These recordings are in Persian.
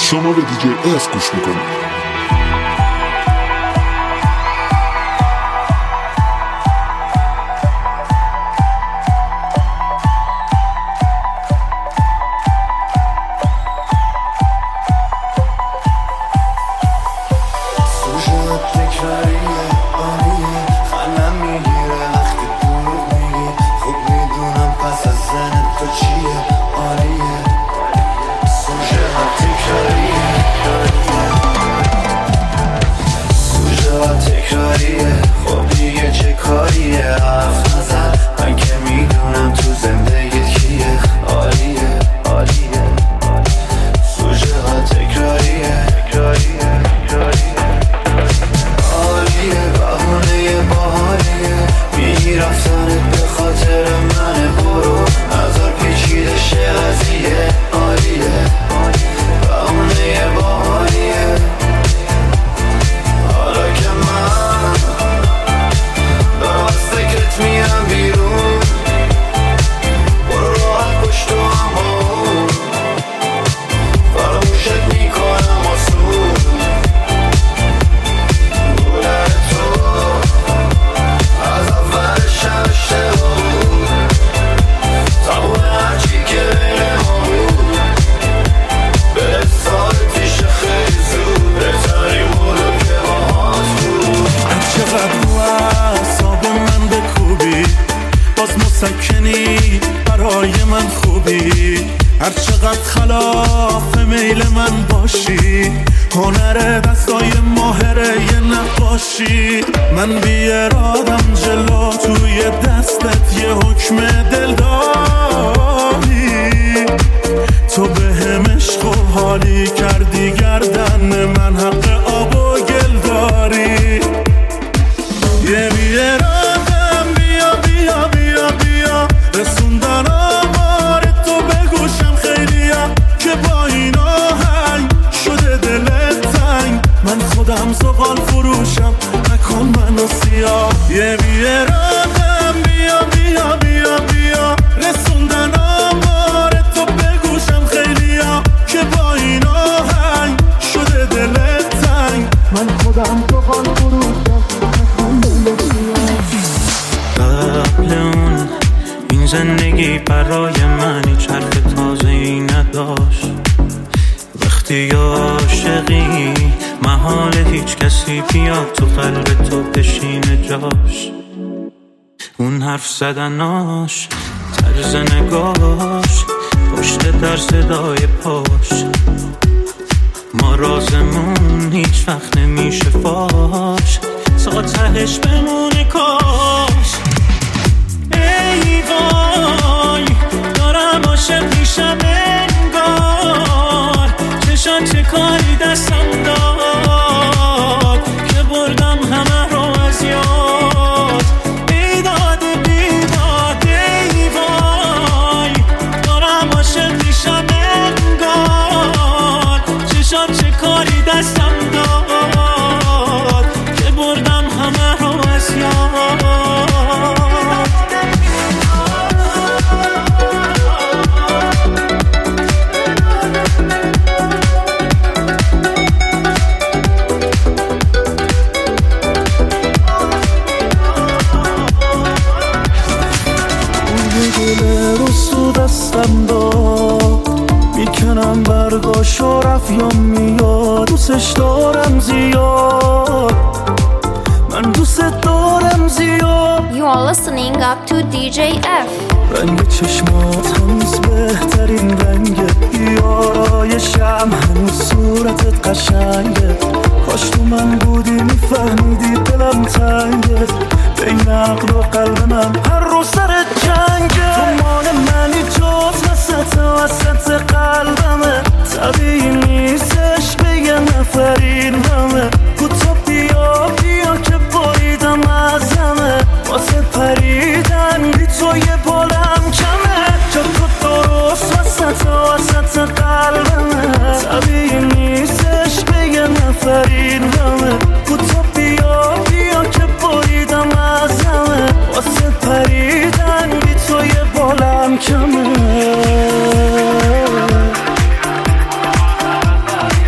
شما به دیجی اس گوش میکنید. هر چقدر خلاف میل من باشی، هنر دستای ماهره یه نقاشی. من بی ارادم جلو توی دستت یه حکم دل داری. تو به هم عشق و حالی کردی، گردن من حق آب و گل داری. یه بی ارادم بیا بیا بیا بیا، رسوندن آمار تو به گوشم خیلیا، که با این آهنگ شده دلت تنگ. من خودم زغال فروشم، نکن منو سیاه. یه بی ارادم بیا بیا بیا بیا، رسوندن آمار تو به گوشم خیلیا، که با این آهنگ شده دلت تنگ. من خودم زغال فروشم، نکن منو سیاه. قبل اون این زندگی برای من هیچ حرف تازه‌ای نداشت. وقتی عاشقی محال هیچ کسی بیاد تو قلب تو بشینه جاش. اون حرف زدناش، طرز نگاش، پشت در صدای پاش. ما رازمون هیچ وقت نمیشه فاش، تا تهش بمونه کاش. ای وای دارم عاشق میشم انگار، چشان چه کاری دستم داد که بردم همه رو از یاد. بیداد بیداد ای وای دارم عاشق میشم انگار، چشان چه کاری دستم داد که بردم همه رو از یاد. میکنم برگاش و رفیام میاد، دوستش دارم زیاد، من دوست دارم زیاد. You are listening up to DJ F. رنگ چشمات هنوز بهترین رنگه، بیارایشم هنوز صورتت قشنگه. کاش تو من بودی میفهمیدی دلم تنگه، بین عقل و قلب من هر رو سر جنگه. تو مال منی جز وسط قلبمه، طبیعی نیستش به یه نفرین همه. کوتا بیا بیا که باریدم ازمه، واسه پریدن بی تو یه بالم کمه. جا تو درست وسط قلبمه، طبیعی نیستش به یه نفرین همه. کوتا بیا بیا که باریدم ازمه، واسه پریدن بی تو یه بالم کمه.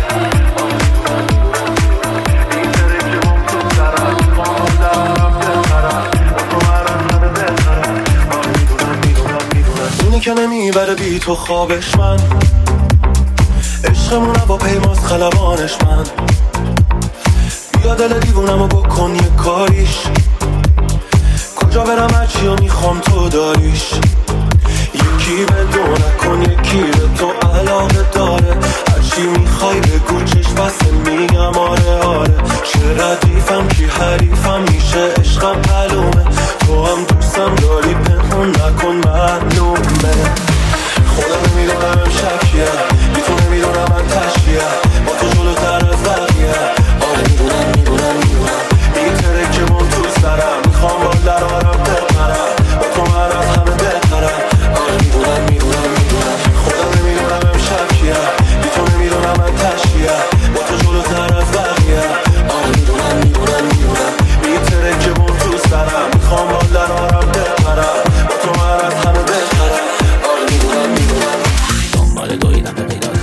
که نمیبره بی تو خوابش من عشقمون با پیماز خلبانش من بیا دل دیوونمو بکن یه کاریش کجا برم هرچی و میخوام تو داریش یکی به دو نکن یکی به تو علاقه داره هرچی میخوای بگو چشم بسته میگم آره آره چه ردیفم کی حریفم میشه عشقم معلومه تو هم دوستم داری پنهون نکن معلومه خودم نمیدونم شکیه بی تو نمیدونم من تشکیه با تو جلوتر از بقیه آره میدونم میتره که من تو سرم میخوام با درارم بپرم با تو من از همه بهترم آره میدونم خودم نمیدونم شکیه بی تو نمیدونم من تشکیه با تو جلوتر از بقیه آره میدونم میتره که من تو سرم میخوام با درارم بپرم با تو من از همه بهترم آره میدونم دنبال دویدم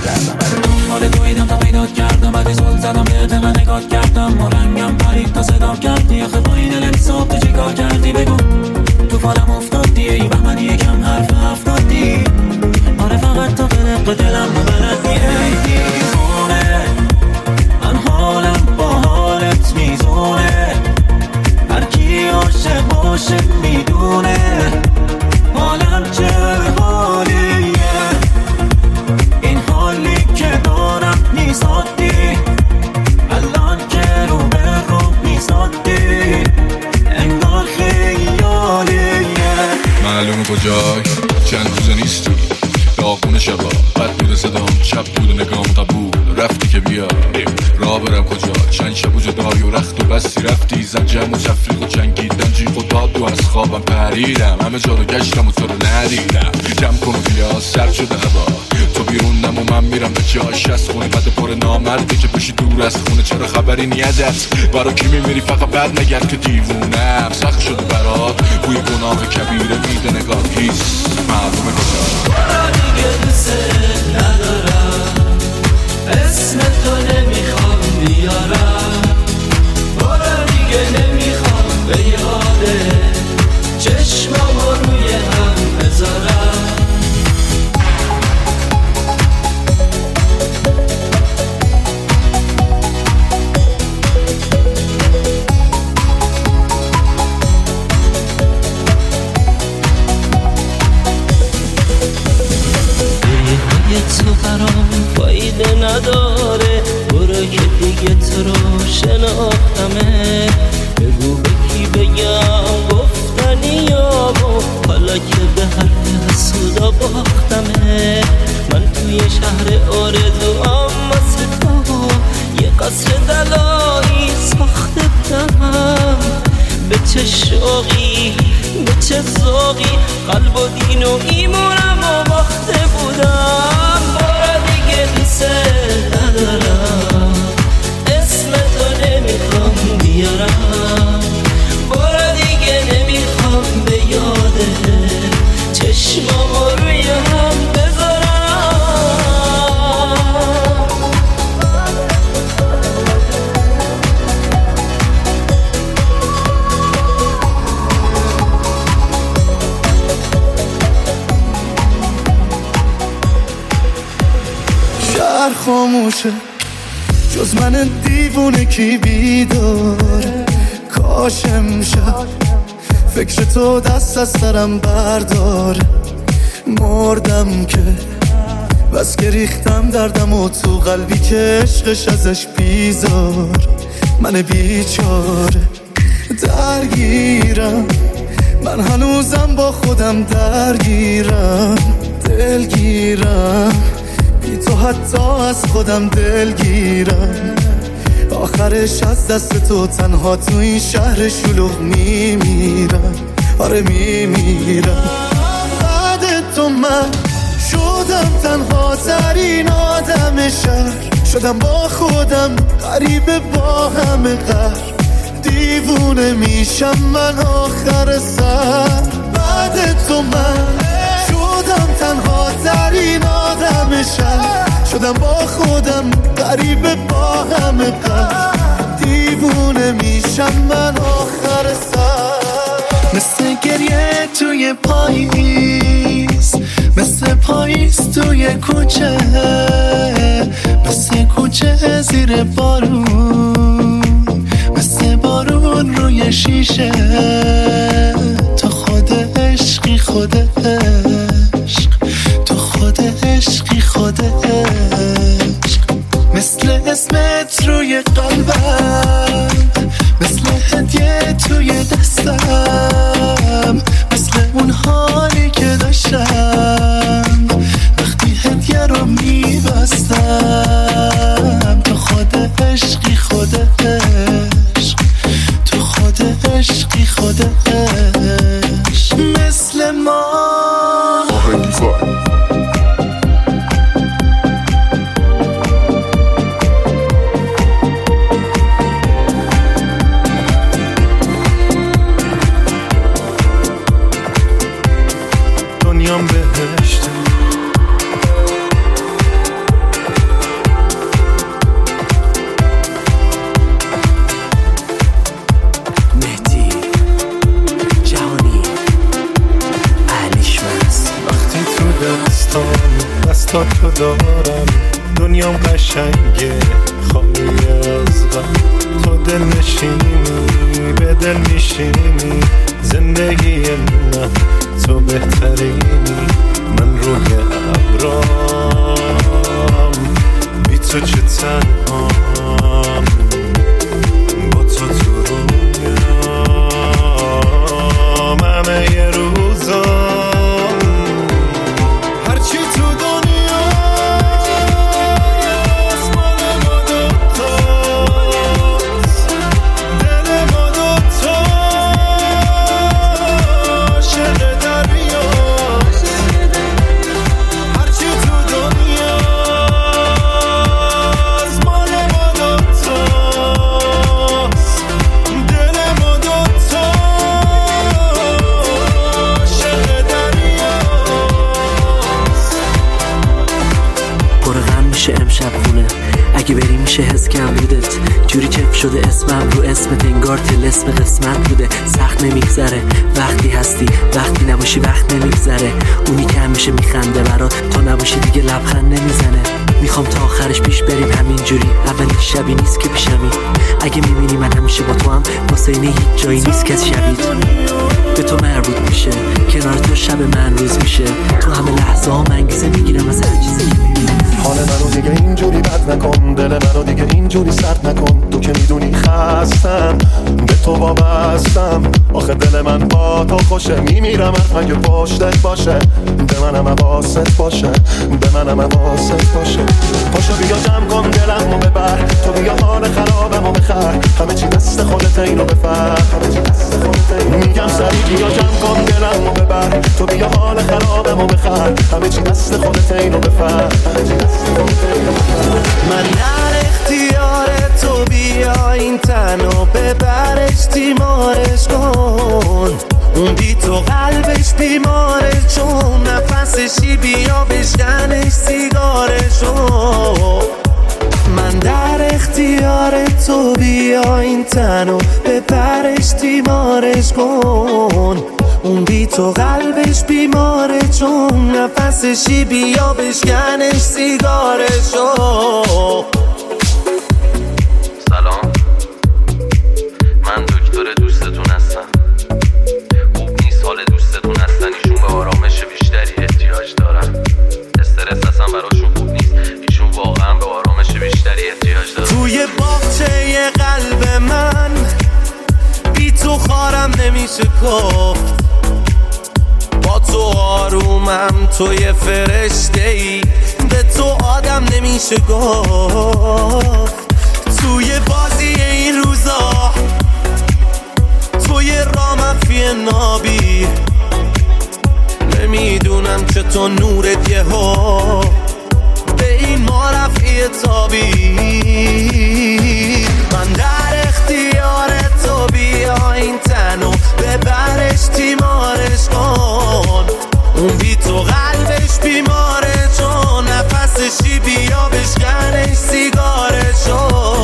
تا پیدات کردم بعدی زل زدم بهت من نگات کردم و رنگم پرید تا صدا کردی آخه با این دل صبح تو چی کار کردی بگو تو فالم افتادی ای من یکم حرف افتادی آره فقط تا قدق دلم و بلدی ای دیوونه من حالم با حالت میزونه هر کی عاشق باشه میدونه حالم چه حالیه این حالی که دارم نیستادی الان که رو به رو میستادی انگار خیالیه معلومه کجای چند روزه نیستی داغون شبا بد بوده صدام چپ بود و نگام قبول رفتی که بیا راه برم کجا چند شب و جدایی و رخت و بستی رفتی زن جمع و تفریق و جنگیدم جیغ و داد و از خوابم پریدم همه جا رو گشتم و تو رو ندیدم جمع کن و بیا سرد شده هوا تو بیرونم و من میرم به جاش از خونه بد پر نامردی که باشی دور از خونه چرا خبری نیازت برا کی میمیری فقط بد نگرد که دیوونم سخت شده برات بوی گناه کبیره میده نگاه هیس معلومه کجا برا دیگه دوست ندارم اسم تو نمیخوام بیارم برا دیگه نمیخوام به یاده چشمامو روی هم بذارم تو برام فایده نداره برو که دیگه تو رو شناختمه بگو به کی بگم گفتنیامو حالا که به حرف حسودا باختمه من توی شهر آرزوام واسه تو یه قصر دلایی ساخته بودم به چه شوقی به چه ذوقی قلب و دین و ایمونم و باخته بودم برا دیگه دوست ندارم اسم تو نمیخوام بیارم برا دیگه نمیخوام به یاده چشمامو روی هم بذارم شهر خاموشه جز من دیوونه کی بیداره کاش امشب فکر تو دست از سرم برداره مردم که بس که ریختم دردم و تو قلبی که عشقش ازش بیزار من بیچاره درگیرم من هنوزم با خودم درگیرم دلگیرم بی تو حتی از خودم دلگیرم آخرش از دست تو تنها تو این شهر شلوغ میمیرم آره میمیرم بعد تو من شدم تنها ترین آدم شهر شدم با خودم غریبه با همه قهر دیوونه میشم من آخر سر بعد تو من شدم تنها ترین آدم شهر شدم با خودم غریبه با همه قهر دیوونه میشم من آخر سر مثل گریه توی پاییز پاییز توی کوچه، مثل کوچه زیر بارون، مثل بارون روی شیشه. تو خود عشقی خود عشق، تو خود عشقی خود عشق. مثل اسمت روی قلبم، مثل هدیه توی دستم، مثل اون حالی که داشتم وقتی هدیه رو میبستم. تو خود عشقی خود عشق، تو خود عشقی خود عشق. مثل ما دنیام بهشته، مهدی جهانی علیشمس. وقتی تو دستاتو دارم دنیام قشنگه خالی از غم. تو دل نشینی به دل میشینی، زندگی من تو بهترینی. من روی ابرام بی تو چه تنهام، با تو تو رویام همه یه روزام. هرچی تو دنیا مال ما دوتاست، دل ما دوتاست، شعر دریاست. هرچی تو دنیا مال ما دوتاست، دل ما دوتاست، شعر دریاست. پر غم میشه امشب خونه، اگه بری میشه حس کم بودت. جوری چپ شده اسمم رو اسمت، انگار طلسم قسمت بوده. سخت نمیگذره وقتی هستی، وقتی نباشی وقت نمیگذره. اونی که همیشه میخنده برات، تا نباشی دیگه لبخند نمیزنه. میخوام تا آخرش پیش بریم همینجوری، اولین شبی نیست که پیشمی. اگه میبینی من همیشه با تو هم، واسه اینه هیچ جایی نیست کس شبیت به تو مربوط میشه. کنار تو شب من روز میشه، تو همه لحظه ها منگیزه میگیرم از هر چیزی که میبینی. حال منو دیگه اینجوری بد نکن، دل منو دیگه اینجوری سرد نکن. تو که میدونی خستم، به تو وابستم. آخه دل من با تو خوشه، میمیرم اگه پشتت باشه. به منم حواست باشه، به منم حواست باشه. پاشو بیا جمع کن دلمو ببر، تو بیا حال خرابمو بخر. همه چی دست خودت، اینو بفر. میگم سریع بیا جمع کن دلمو ببر، تو بیا حال خرابمو بخر. همه چی دست خودت، اینو بفر. من در اختیار تو، بیا این تنو ببرش تیمارش کن. اون بی تو قلبش بیماره، چون نفسشی بیا بشکنش سیگارشو. من در اختیار تو، بیا این تنو ببرش تیمارش کن. اون بی تو قلبش بیماره، چون نفسشی بیا بشکنش سیگارشو. سلام، من دکتر دوستتون هستم. خوب نیست حال دوستتون هستن، ایشون به آرامش بیشتری احتیاج دارن. استرس اصلا براشون خوب نیست، ایشون واقعا به آرامش بیشتری احتیاج دارن. توی باغچه قلب من بی تو خارم نمیشه گفت. با تو آرومم، توی فرشته‌ای، به تو آدم نمیشه گفت. توی بازی این روزا، توی رامفی نابی، نمیدونم که تو نورت یهو به این ما رفعی تابی. من در اختیار تو، بیا این تنو ببرش تیمارش کن. اون بی تو قلبش بیماره، چون نفسشی بیا بشکنش سیگارشو.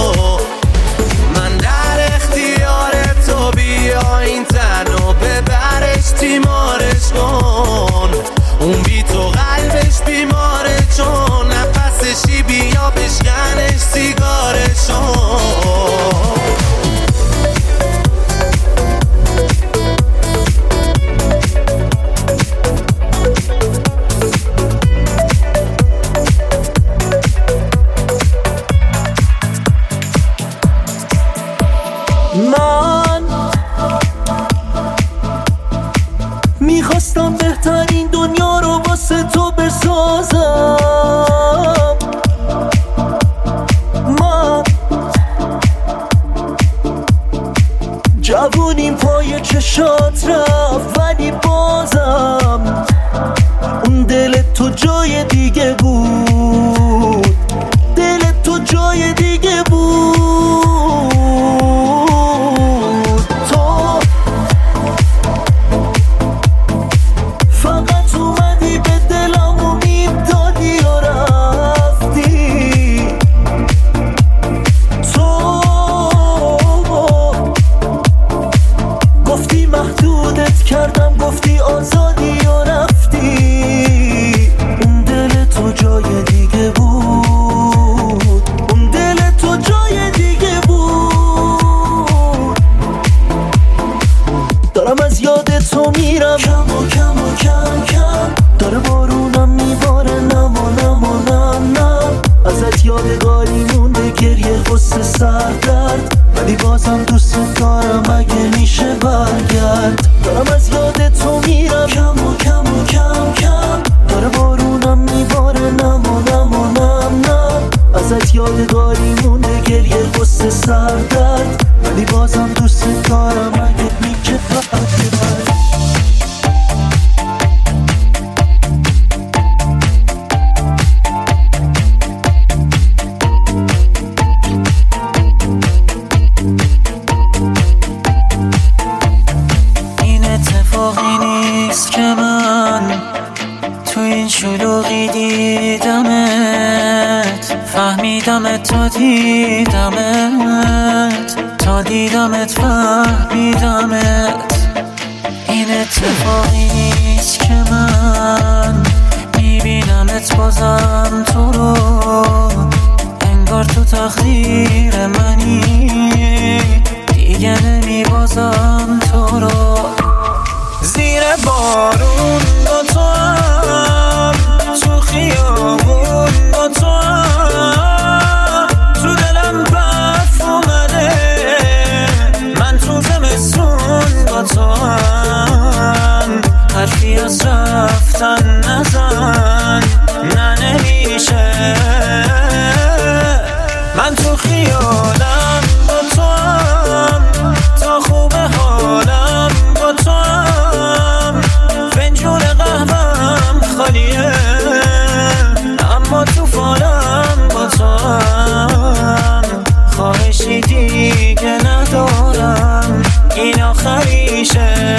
من در اختیار تو، بیا این تنو ببرش تیمارش کن. اون بی تو قلبش یادگاری مونده گریه غصه سردرد، ولی بازم دوست دارم اگه میشه برگرد. دارم از یاد تو میرم کم و کم و کم کم، داره بارونم میباره نم و نم و نم نم. ازت یادگاری مونده گریه غصه سردرد، ولی بازم دوست دارم اگه میشه برگرد. شلوغی دیدمت، فهمیدمت تا دیدمت، تا دیدمت فهمیدمت. این اتفاقی نیست که من میبینمت بازم تو رو، انگار تو تقدیر منی، دیگه نمیبازم تو رو. زیر بارون با تو هم، تو خیابون با تو هم، تو دلم برف اومده، من تو زمستون با تو هم. حرفی از رفتن نزن، نه نمیشه، من تو خیالم با تو هم، تا خوب حالم با تو هم. فنجون قهوه‌ام خالیه، اما تو فالم با تو هم. خواهشی دیگه ندارم، این آخریشه.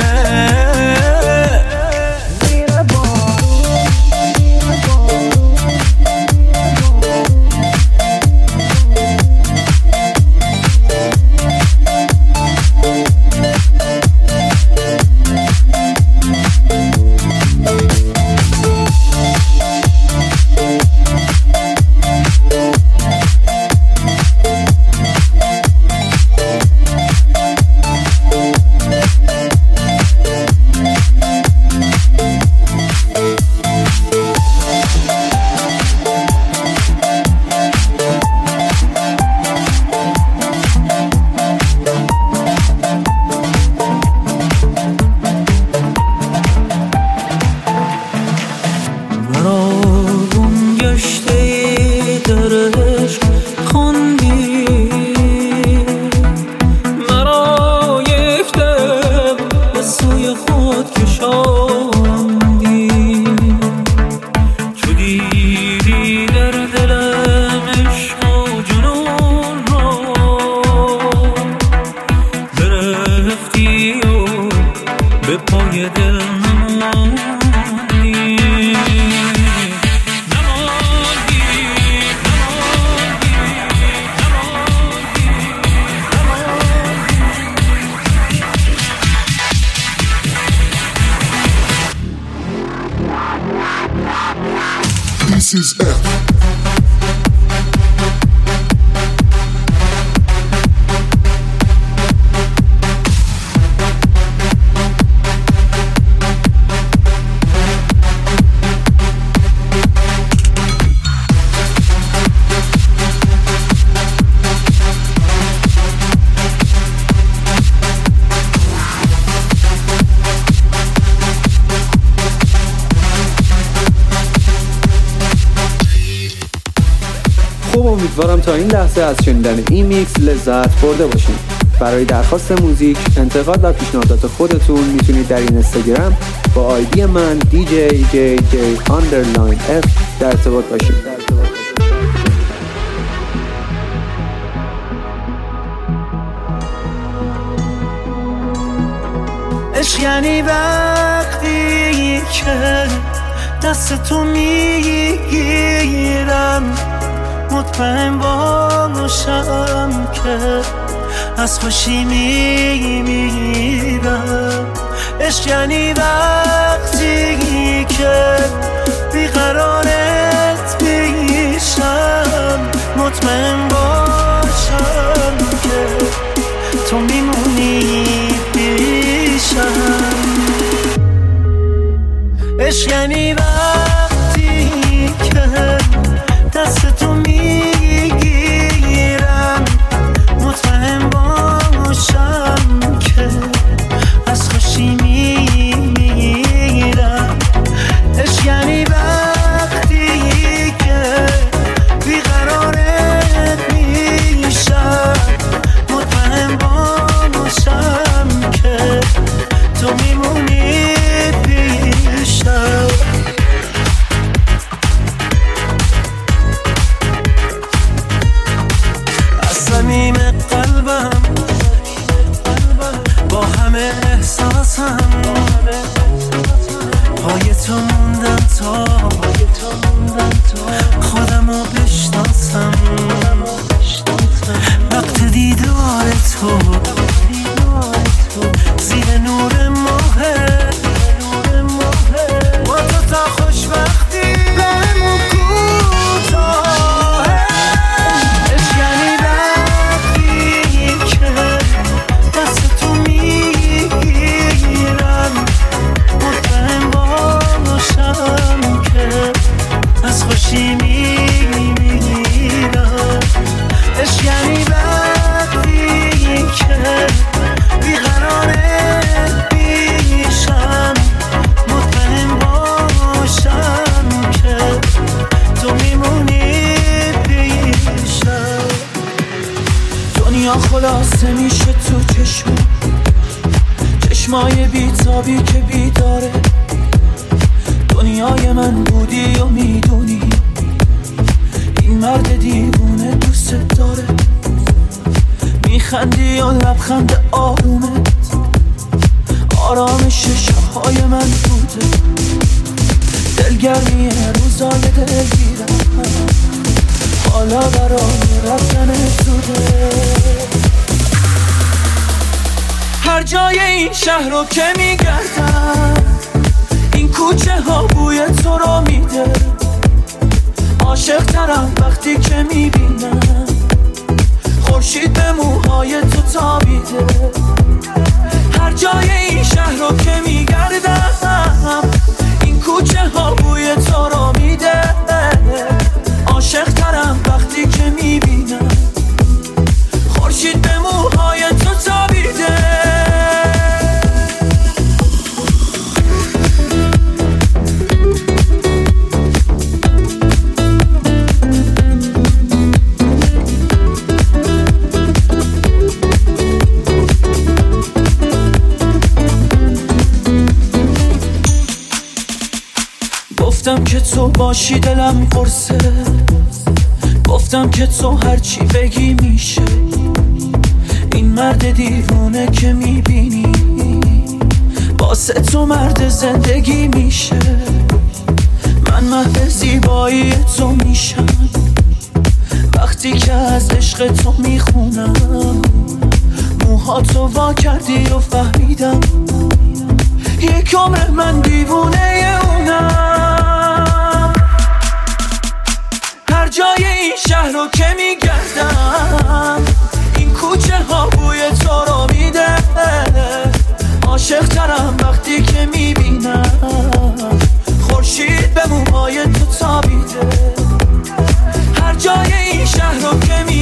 This is F. امیدوارم تا این لحظه از شنیدن این میکس لذت برده باشید. برای درخواست موزیک، انتقاد و پیشنهادات خودتون میتونید در این اینستاگرام با آیدی من DJJJ_F در ارتباط باشید. عشق یعنی وقتی که دستتو میگیرم، مطمئن باشم که از خوشی میمیرم. عشق یعنی وقتی که بیقرارت میشم، مطمئن باشم که تو میمونی پیشم. عشق یعنی وقتی که دستتو میگیرم، موندم تا خودمو بشناسم وقت دیدار تو زیر نور ماهه با تو تا خوشبختی بهمون کوتاهه اشکنی وقتی که دست تو میگیرم مطمئن باشم که از خوشی میمیرم اشکنی وقتی که بیقراره پیشم مطمئن باشم که تو میمونی پیشم دنیا خلاصه میشه تو چشمای بیتابی که بیداره دنیای من بودی و میدونی این مرد دیوونه دوست داره میخندی و لبخند آرومت آرامش شبهای من بوده دلگرمی روزای دلگیرم حالا برای رفتن زوده هر جای این شهر رو که میگردم این کوچه ها بوی تو رو میده عاشق ترم وقتی که میبینم خورشید به موهای تو تابیده هر جای این شهر رو که میگردم این کوچه ها بوی تو رو میده عاشق ترم وقتی که میبینم خورشید به موهای تو تابیده گفتم که تو باشی دلم قرصه گفتم که تو هرچی بگی میشه این مرد دیوونه که میبینی واسه تو مرد زندگی میشه من محو زیبایی تو میشم وقتی که از عشق تو میخونم موها تو وا کردی و فهمیدم یک عمر من دیوونه اونم هر جای این شهر رو که میگردم این کوچه ها بوی تو رو میده عاشق ترم وقتی که میبینم خورشید به موهای تو تابیده هر جای این شهر رو که